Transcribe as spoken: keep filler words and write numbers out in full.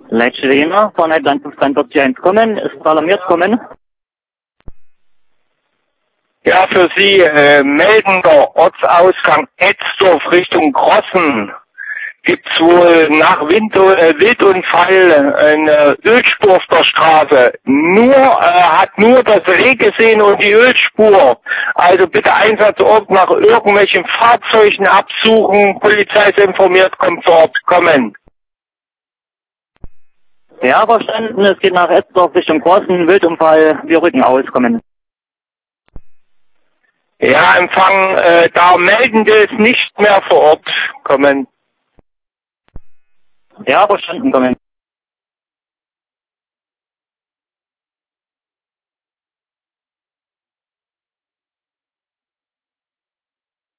Leitstelle von Landungsstandort vier eins kommen, ist alarmiert kommen. Ja, für Sie äh, meldender Ortsausgang Etzdorf Richtung Grossen gibt's wohl nach Wind äh, Wildunfall eine Ölspur auf der Straße. Nur äh, hat nur das Reh gesehen und die Ölspur. Also bitte Einsatzort nach irgendwelchen Fahrzeugen absuchen. Polizei ist informiert, kommt vor Ort, kommen. Ja, verstanden, es geht nach Etzdorf Richtung Grossen, Wildunfall, wir rücken aus, kommen. Ja, Empfang, äh, da melden wir es nicht mehr vor Ort, kommen. Ja, verstanden, kommen.